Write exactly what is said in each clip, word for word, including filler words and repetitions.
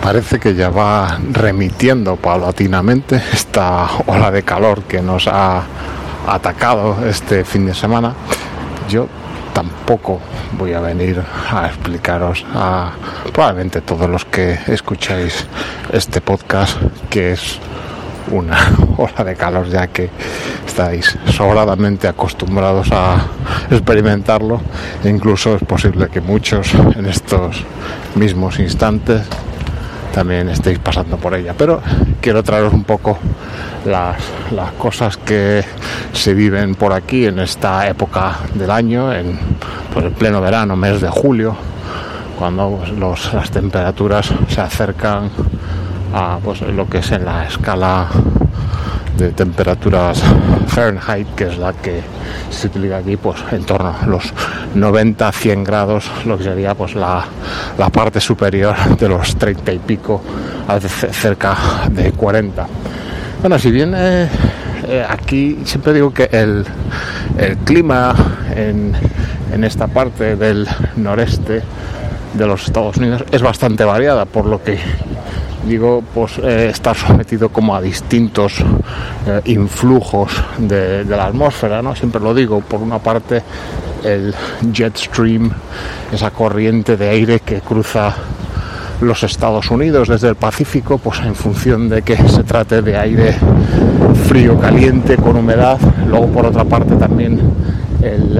parece que ya va remitiendo paulatinamente esta ola de calor que nos ha atacado este fin de semana. Yo tampoco voy a venir a explicaros a probablemente todos los que escucháis este podcast que es una ola de calor, ya que estáis sobradamente acostumbrados a experimentarlo e incluso es posible que muchos en estos mismos instantes también estéis pasando por ella, pero quiero traeros un poco las, las cosas que se viven por aquí en esta época del año, en pues, el pleno verano, mes de julio, cuando pues, los, las temperaturas se acercan a pues, lo que es en la escala de temperaturas Fahrenheit, que es la que se utiliza aquí, pues en torno a los noventa a cien grados, lo que sería pues la, la parte superior de los treinta y pico, a veces cerca de cuarenta. Bueno, si bien eh, eh, aquí siempre digo que el, el clima en, en esta parte del noreste de los Estados Unidos es bastante variada, por lo que digo, pues eh, estar sometido como a distintos eh, influjos de, de la atmósfera, ¿no? Siempre lo digo, por una parte el jet stream, esa corriente de aire que cruza los Estados Unidos desde el Pacífico, pues en función de que se trate de aire frío, caliente, con humedad. Luego por otra parte también el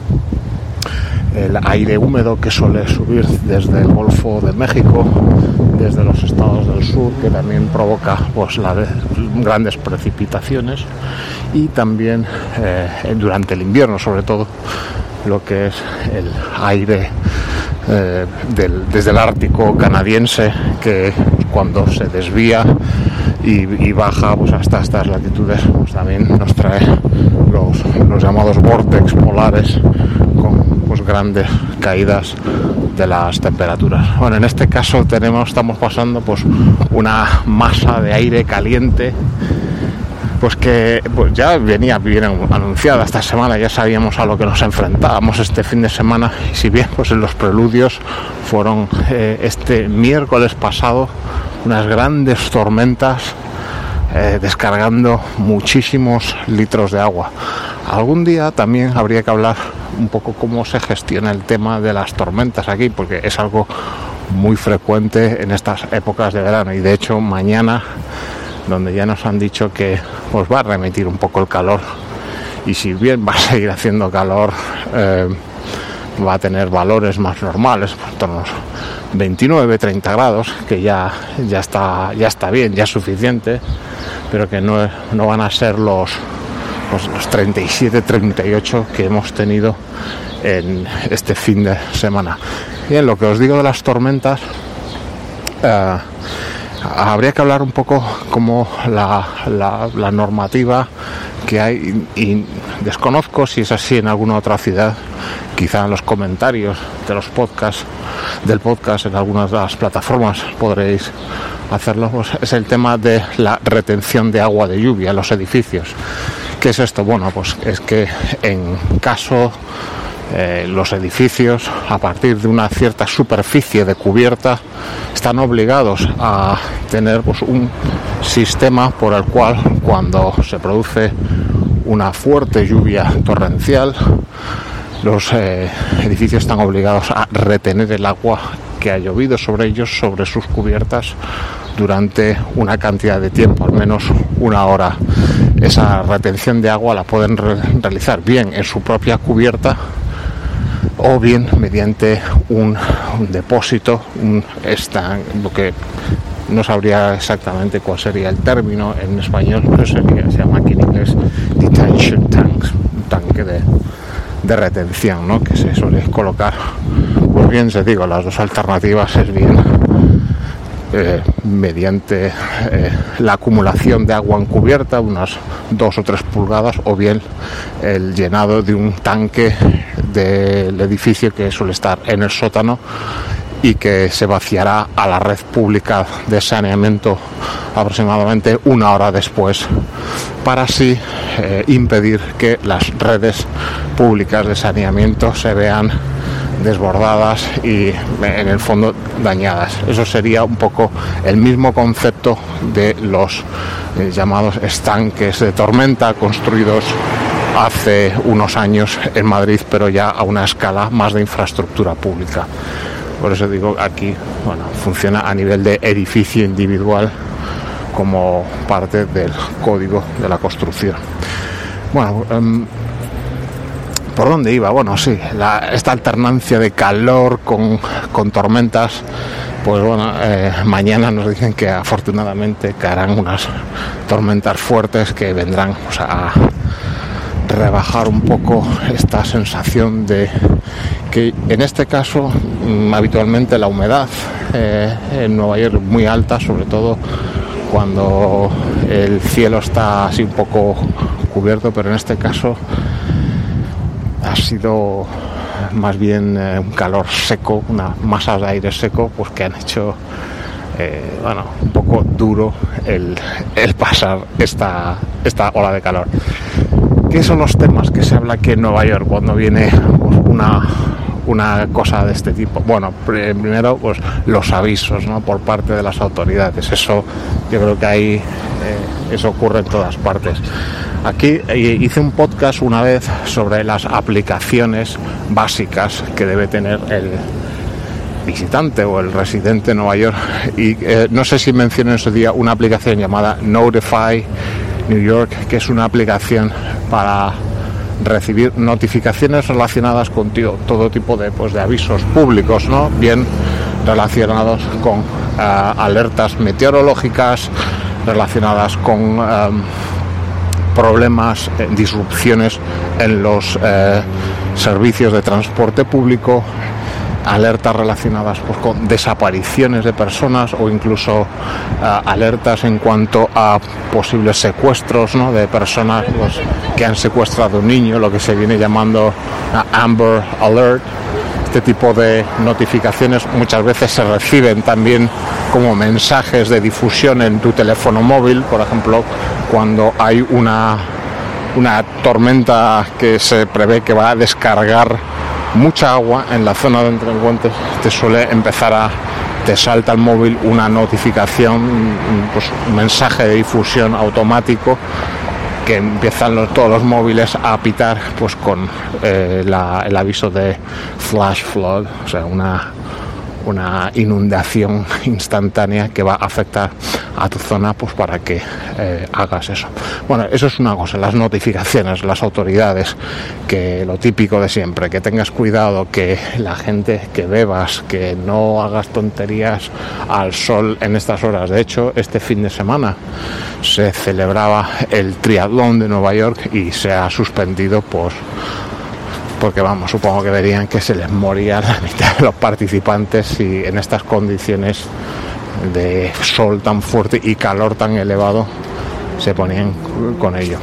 el aire húmedo que suele subir desde el Golfo de México, desde los estados del sur, que también provoca pues la de, grandes precipitaciones, y también eh, durante el invierno, sobre todo lo que es el aire eh, del, desde el Ártico canadiense, que cuando se desvía y, y baja pues hasta estas latitudes, pues también nos trae los, los llamados vórtex polares, con pues grandes caídas de las temperaturas. Bueno, en este caso tenemos, estamos pasando pues una masa de aire caliente, pues que pues ya venía bien anunciada esta semana, ya sabíamos a lo que nos enfrentábamos este fin de semana, y si bien pues en los preludios fueron eh, este miércoles pasado unas grandes tormentas eh, descargando muchísimos litros de agua. Algún día también habría que hablar un poco cómo se gestiona el tema de las tormentas aquí, porque es algo muy frecuente en estas épocas de verano, y de hecho mañana, donde ya nos han dicho que pues va a remitir un poco el calor, y si bien va a seguir haciendo calor, eh, va a tener valores más normales, por torno a los veintinueve, treinta grados, que ya, ya está, ya está bien, ya es suficiente, pero que no, no van a ser los Pues los treinta y siete, treinta y ocho que hemos tenido en este fin de semana. Bien, lo que os digo de las tormentas, eh, habría que hablar un poco como la, la, la normativa que hay, y, y desconozco si es así en alguna otra ciudad. Quizá en los comentarios de los podcasts, del podcast en algunas de las plataformas podréis hacerlo. Pues es el tema de la retención de agua de lluvia en los edificios. ¿Qué es esto? Bueno, pues es que en caso eh, los edificios, a partir de una cierta superficie de cubierta, están obligados a tener pues, un sistema por el cual, cuando se produce una fuerte lluvia torrencial, los eh, edificios están obligados a retener el agua que ha llovido sobre ellos, sobre sus cubiertas, durante una cantidad de tiempo, al menos una hora. Esa retención de agua la pueden re- realizar bien en su propia cubierta, o bien mediante un, un depósito, un estanque, lo que no sabría exactamente cuál sería el término en español, pero sería, se llama aquí en inglés detention tanks, un tanque de, de retención, ¿no?, que se suele colocar. Pues bien, se digo, las dos alternativas es bien Eh, mediante eh, la acumulación de agua en cubierta, unas dos o tres pulgadas, o bien el llenado de un tanque del edificio que suele estar en el sótano y que se vaciará a la red pública de saneamiento aproximadamente una hora después, para así eh, impedir que las redes públicas de saneamiento se vean desbordadas y en el fondo dañadas. Eso sería un poco el mismo concepto de los eh, llamados estanques de tormenta construidos hace unos años en Madrid, pero ya a una escala más de infraestructura pública. Por eso digo, aquí bueno, funciona a nivel de edificio individual como parte del código de la construcción. Bueno, um, ¿por dónde iba? Bueno, sí, la, esta alternancia de calor con, con tormentas, pues bueno, eh, mañana nos dicen que afortunadamente caerán unas tormentas fuertes que vendrán, o sea, a rebajar un poco esta sensación de que en este caso mmm, habitualmente la humedad eh, en Nueva York es muy alta, sobre todo cuando el cielo está así un poco cubierto, pero en este caso ha sido más bien eh, un calor seco, una masa de aire seco, pues que han hecho eh, bueno, un poco duro el, el pasar esta, esta ola de calor. ¿Qué son los temas que se habla aquí en Nueva York cuando viene pues, una, una cosa de este tipo? Bueno, primero pues los avisos, ¿no?, por parte de las autoridades. Eso yo creo que ahí eh, eso ocurre en todas partes. Aquí hice un podcast una vez sobre las aplicaciones básicas que debe tener el visitante o el residente de Nueva York, y eh, no sé si mencioné en ese día una aplicación llamada Notify New York, que es una aplicación para recibir notificaciones relacionadas con tío, todo tipo de, pues, de avisos públicos, ¿no?, bien relacionados con uh, alertas meteorológicas, relacionadas con um, problemas, eh, disrupciones en los eh, servicios de transporte público, alertas relacionadas pues, con desapariciones de personas o incluso uh, alertas en cuanto a posibles secuestros, ¿no?, de personas pues, que han secuestrado a un niño, lo que se viene llamando uh, Amber Alert. Este tipo de notificaciones muchas veces se reciben también como mensajes de difusión en tu teléfono móvil, por ejemplo, cuando hay una, una tormenta que se prevé que va a descargar mucha agua en la zona donde te encuentres, te suele empezar a, te salta al móvil una notificación, pues un mensaje de difusión automático que empiezan los, todos los móviles a pitar pues con eh, la, el aviso de flash flood, o sea, una una inundación instantánea que va a afectar a tu zona, pues para que eh, hagas eso. Bueno, eso es una cosa, las notificaciones, las autoridades, que lo típico de siempre, que tengas cuidado, que la gente, que bebas, que no hagas tonterías al sol en estas horas. De hecho, este fin de semana se celebraba el triatlón de Nueva York y se ha suspendido por porque vamos, supongo que verían que se les moría la mitad de los participantes y en estas condiciones de sol tan fuerte y calor tan elevado se ponían con ello.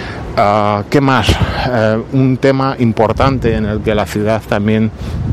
Uh, ¿Qué más? Uh, un tema importante en el que la ciudad también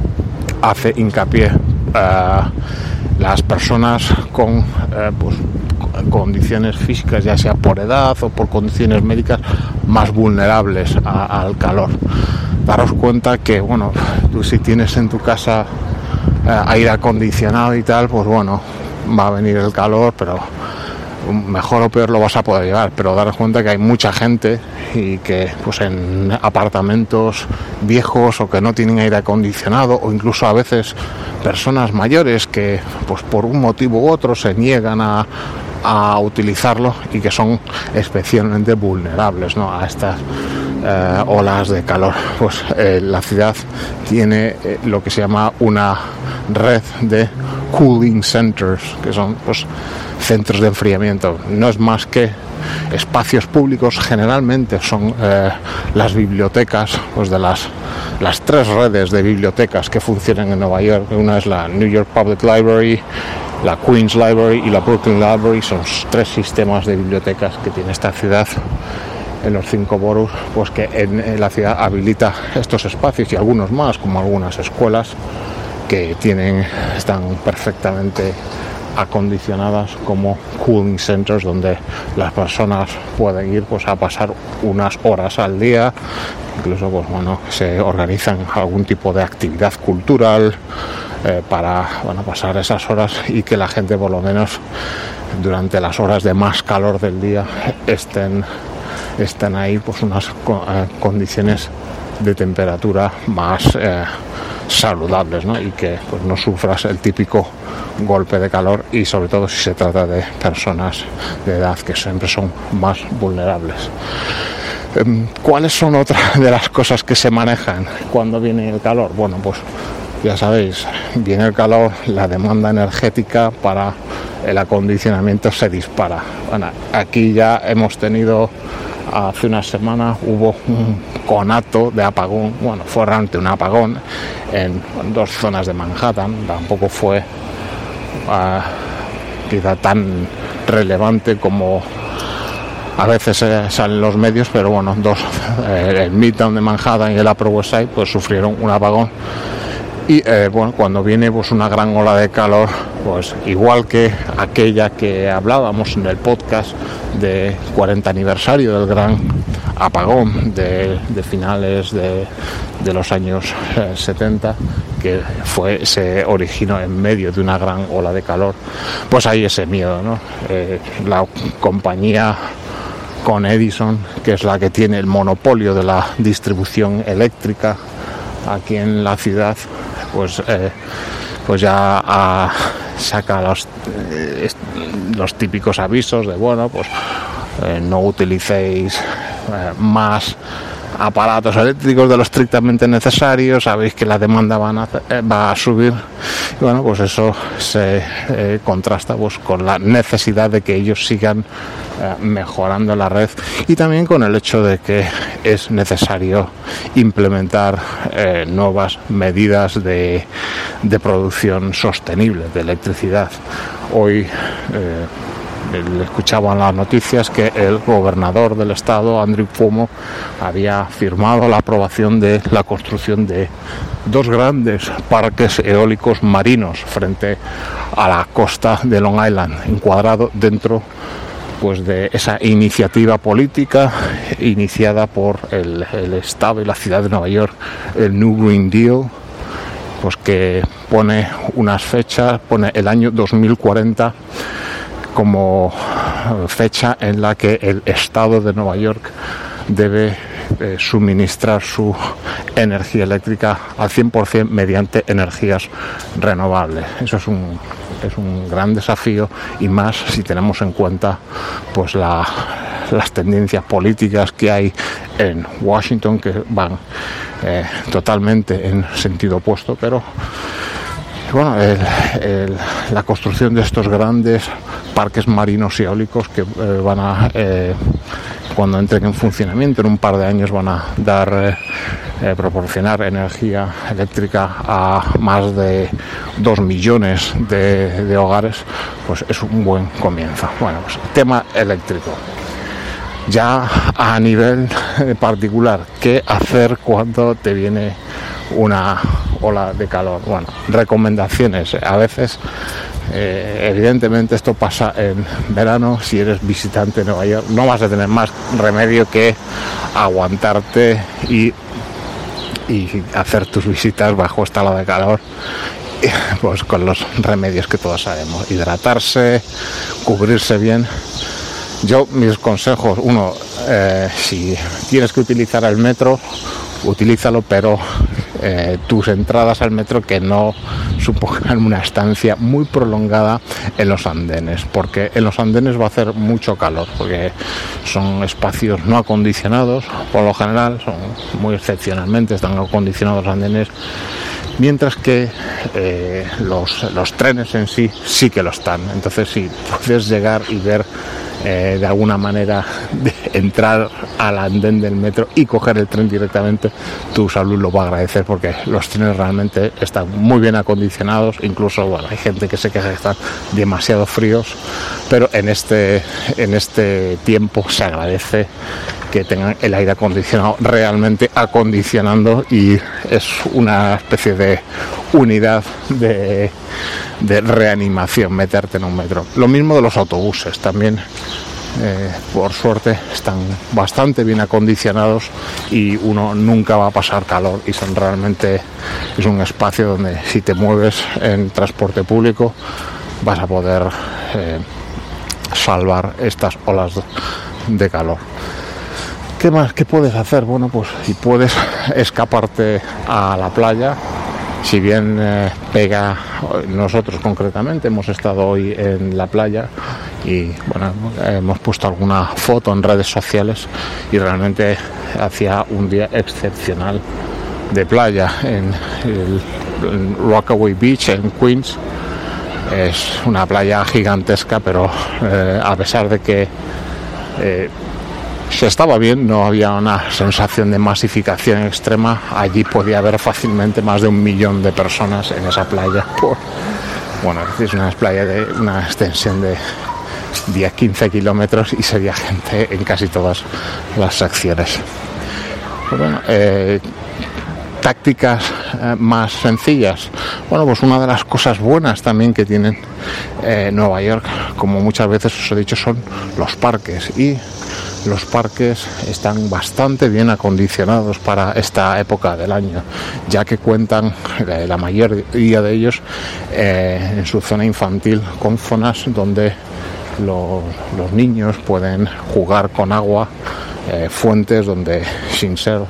hace hincapié. Uh, las personas con uh, pues, condiciones físicas, ya sea por edad o por condiciones médicas, más vulnerables a, al calor. Daros cuenta que, bueno, tú si tienes en tu casa eh, aire acondicionado y tal, pues bueno, va a venir el calor, pero mejor o peor lo vas a poder llevar. Pero daros cuenta que hay mucha gente y que pues en apartamentos viejos o que no tienen aire acondicionado, o incluso a veces personas mayores que pues por un motivo u otro se niegan a a utilizarlo y que son especialmente vulnerables, ¿no?, a estas eh, olas de calor. Pues eh, la ciudad tiene eh, lo que se llama una red de cooling centers, que son pues centros de enfriamiento. No es más que espacios públicos, generalmente son eh, las bibliotecas, pues de las las tres redes de bibliotecas que funcionan en Nueva York. Una es la New York Public Library, la Queens Library y la Brooklyn Library. Son tres sistemas de bibliotecas que tiene esta ciudad en los cinco boroughs, pues que en, en la ciudad habilita estos espacios y algunos más, como algunas escuelas que tienen están perfectamente acondicionadas como cooling centers, donde las personas pueden ir pues a pasar unas horas al día. Incluso pues bueno, se organizan algún tipo de actividad cultural eh, para bueno, pasar esas horas y que la gente por lo menos durante las horas de más calor del día estén, estén ahí pues unas eh, condiciones de temperatura más eh, saludables, ¿no? Y que pues no sufras el típico golpe de calor, y sobre todo si se trata de personas de edad que siempre son más vulnerables. ¿Cuáles son otras de las cosas que se manejan cuando viene el calor? Bueno, pues ya sabéis, viene el calor, la demanda energética para el acondicionamiento se dispara. Bueno, aquí ya hemos tenido, hace una semana hubo un conato de apagón, bueno, fue realmente un apagón en dos zonas de Manhattan, tampoco fue uh, quizá tan relevante como a veces eh, salen los medios, pero bueno, dos, eh, el Midtown de Manhattan y el Upper West Side pues sufrieron un apagón. Y eh, bueno, cuando viene pues una gran ola de calor, pues igual que aquella que hablábamos en el podcast de cuarenta aniversario del gran apagón de, de finales de, de los años eh, setenta, que fue se originó en medio de una gran ola de calor, pues hay ese miedo, ¿no? Eh, la compañía con Edison, que es la que tiene el monopolio de la distribución eléctrica aquí en la ciudad, pues eh, pues ya ah, saca los, eh, los típicos avisos de bueno, pues eh, no utilicéis eh, más aparatos eléctricos de lo estrictamente necesario, sabéis que la demanda van a, eh, va a subir, y bueno, pues eso se eh, contrasta pues con la necesidad de que ellos sigan eh, mejorando la red, y también con el hecho de que es necesario implementar eh, nuevas medidas de, de producción sostenible de electricidad. Hoy eh, escuchaba en las noticias que el gobernador del estado, Andrew Cuomo, había firmado la aprobación de la construcción de dos grandes parques eólicos marinos frente a la costa de Long Island, encuadrado dentro pues de esa iniciativa política iniciada por el, el estado y la ciudad de Nueva York, el New Green Deal, pues que pone unas fechas, pone el año dos mil cuarenta como fecha en la que el estado de Nueva York debe eh, suministrar su energía eléctrica al cien por ciento mediante energías renovables. Eso es un, es un gran desafío, y más si tenemos en cuenta pues la, las tendencias políticas que hay en Washington, que van eh, totalmente en sentido opuesto, pero bueno, el, el, la construcción de estos grandes parques marinos eólicos que eh, van a, eh, cuando entren en funcionamiento en un par de años, van a dar, eh, eh, proporcionar energía eléctrica a más de dos millones de, de hogares, pues es un buen comienzo. Bueno, pues tema eléctrico. Ya a nivel particular, ¿qué hacer cuando te viene una ola de calor? Bueno, recomendaciones. A veces, eh, evidentemente, esto pasa en verano. Si eres visitante de Nueva York, no vas a tener más remedio que aguantarte y, y hacer tus visitas bajo esta ola de calor, pues con los remedios que todos sabemos: hidratarse, cubrirse bien. Yo, mis consejos: uno, eh, si tienes que utilizar el metro, utilízalo, pero eh, tus entradas al metro que no supongan una estancia muy prolongada en los andenes, porque en los andenes va a hacer mucho calor, porque son espacios no acondicionados, por lo general, son muy excepcionalmente están acondicionados los andenes, mientras que eh, los, los trenes en sí sí que lo están. Entonces, si puedes llegar y ver eh, de alguna manera de entrar al andén del metro y coger el tren directamente, tu salud lo va a agradecer, porque los trenes realmente están muy bien acondicionados. Incluso, bueno, hay gente que se queja que están demasiado fríos, pero en este, en este tiempo se agradece que tengan el aire acondicionado realmente acondicionando, y es una especie de unidad de, de reanimación, meterte en un metro. Lo mismo de los autobuses, también eh, por suerte están bastante bien acondicionados y uno nunca va a pasar calor, y son realmente, es un espacio donde si te mueves en transporte público vas a poder eh, salvar estas olas de calor. ¿Qué más? ¿Qué puedes hacer? Bueno, pues si puedes escaparte a la playa, si bien eh, pega, nosotros concretamente hemos estado hoy en la playa y bueno, hemos puesto alguna foto en redes sociales y realmente hacía un día excepcional de playa en el en Rockaway Beach en Queens. Es una playa gigantesca, pero eh, a pesar de que eh, se estaba bien, no había una sensación de masificación extrema. Allí podía haber fácilmente más de un millón de personas en esa playa. Por, bueno, es una playa de una extensión de diez a quince kilómetros y sería gente en casi todas las secciones. Pues bueno, eh, tácticas eh, más sencillas. Bueno, pues una de las cosas buenas también que tienen eh, Nueva York, como muchas veces os he dicho, son los parques, y los parques están bastante bien acondicionados para esta época del año, ya que cuentan, eh, la mayoría de ellos, eh, en su zona infantil, con zonas donde lo, los niños pueden jugar con agua, eh, fuentes donde sin ser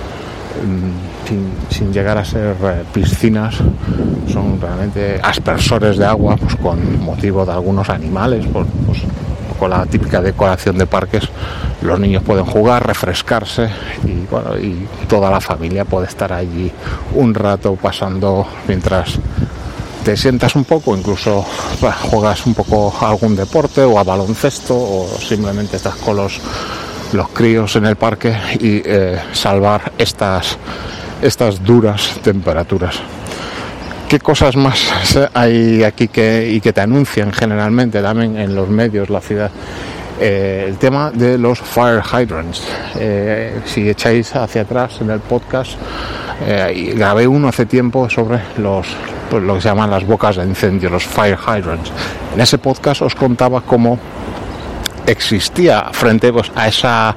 Sin, sin llegar a ser eh, piscinas, son realmente aspersores de agua, pues con motivo de algunos animales, pues, pues con la típica decoración de parques. Los niños pueden jugar, refrescarse y bueno, y toda la familia puede estar allí un rato pasando mientras te sientas un poco, incluso bah, juegas un poco a algún deporte o a baloncesto, o simplemente estás con los los críos en el parque y eh, salvar estas estas duras temperaturas. ¿Qué cosas más hay aquí que y que te anuncian generalmente también en los medios, la ciudad? Eh, el tema de los fire hydrants. Eh, si echáis hacia atrás en el podcast, eh, grabé uno hace tiempo sobre los pues, lo que se llaman las bocas de incendio, los fire hydrants. En ese podcast os contaba cómo existía frente pues, a esa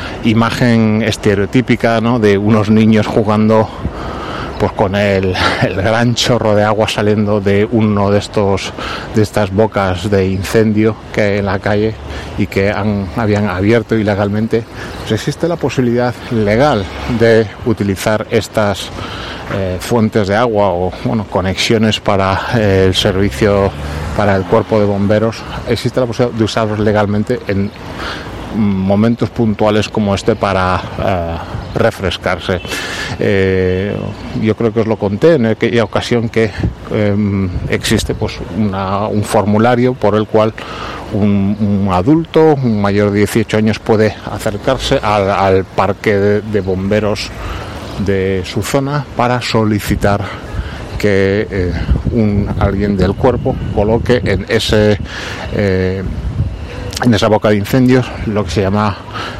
imagen estereotípica, ¿no?, de unos niños jugando pues con el, el gran chorro de agua saliendo de uno de estos de estas bocas de incendio que hay en la calle y que han, habían abierto ilegalmente. Pues existe la posibilidad legal de utilizar estas eh, fuentes de agua o bueno, conexiones para eh, el servicio, para el cuerpo de bomberos. Existe la posibilidad de usarlos legalmente en momentos puntuales como este para uh, refrescarse. Eh, yo creo que os lo conté en aquella ocasión que eh, existe pues una, un formulario por el cual un, un adulto, un mayor de dieciocho años, puede acercarse al, al parque de, de bomberos de su zona para solicitar que eh, un alguien del cuerpo coloque en ese eh, en esa boca de incendios lo que se llama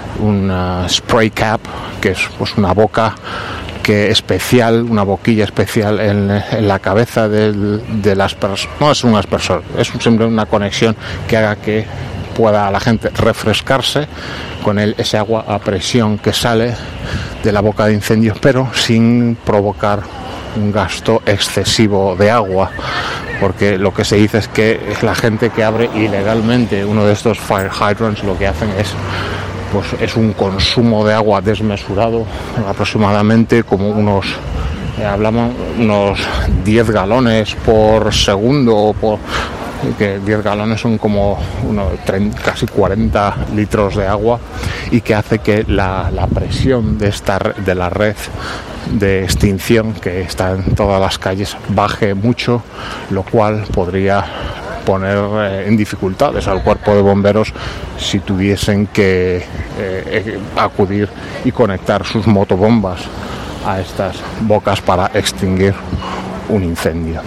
una spray cap, que es pues una boca que especial, una boquilla especial en, en la cabeza del, de las personas. No es un aspersor, es siempre una conexión que haga que pueda la gente refrescarse con el, ese agua a presión que sale de la boca de incendios, pero sin provocar un gasto excesivo de agua, porque lo que se dice es que la gente que abre ilegalmente uno de estos fire hydrants lo que hacen es pues es un consumo de agua desmesurado, aproximadamente como unos eh, hablamos unos diez galones por segundo, o por que diez galones son como unos treinta, casi cuarenta litros de agua, y que hace que la, la presión de esta de la red de extinción que está en todas las calles baje mucho, lo cual podría poner eh, en dificultades al cuerpo de bomberos si tuviesen que eh, eh, acudir y conectar sus motobombas a estas bocas para extinguir un incendio.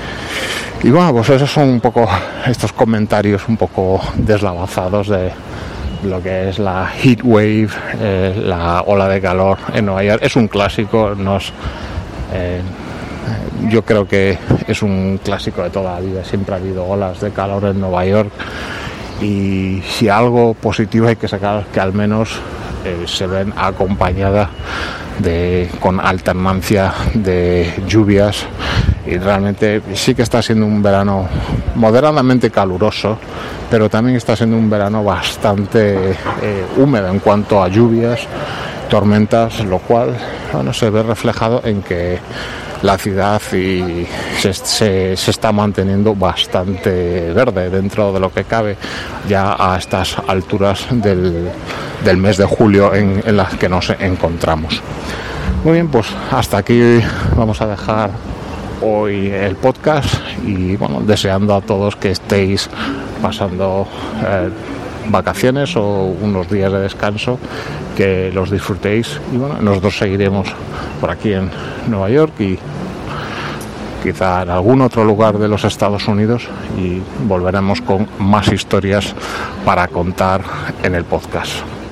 Y bueno, pues esos son un poco estos comentarios un poco deslavazados de lo que es la heat wave, eh, la ola de calor en Nueva York. Es un clásico, nos, eh, Yo creo que es un clásico de toda la vida, siempre ha habido olas de calor en Nueva York, y si algo positivo hay que sacar es que al menos eh, se ven acompañadas de con alternancia de lluvias, y realmente sí que está siendo un verano moderadamente caluroso, pero también está siendo un verano bastante eh, húmedo en cuanto a lluvias, tormentas, lo cual, bueno, se ve reflejado en que la ciudad y se, se, se está manteniendo bastante verde dentro de lo que cabe ya a estas alturas del, del mes de julio en, en las que nos encontramos. Muy bien, pues hasta aquí vamos a dejar hoy el podcast, y bueno, deseando a todos que estéis pasando eh, vacaciones o unos días de descanso, que los disfrutéis, y bueno, nosotros seguiremos por aquí en Nueva York y quizá en algún otro lugar de los Estados Unidos, y volveremos con más historias para contar en el podcast.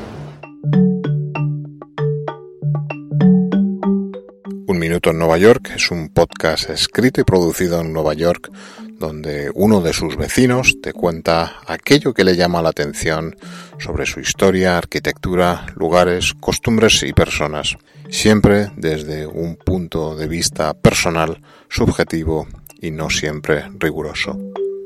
Un Minuto en Nueva York es un podcast escrito y producido en Nueva York, donde uno de sus vecinos te cuenta aquello que le llama la atención sobre su historia, arquitectura, lugares, costumbres y personas, siempre desde un punto de vista personal, subjetivo y no siempre riguroso.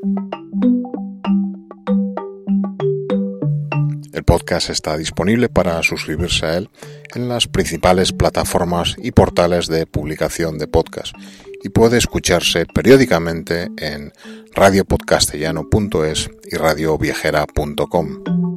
El podcast está disponible para suscribirse a él en las principales plataformas y portales de publicación de podcast, y puede escucharse periódicamente en radio podcastellano punto es y radio viajera punto com.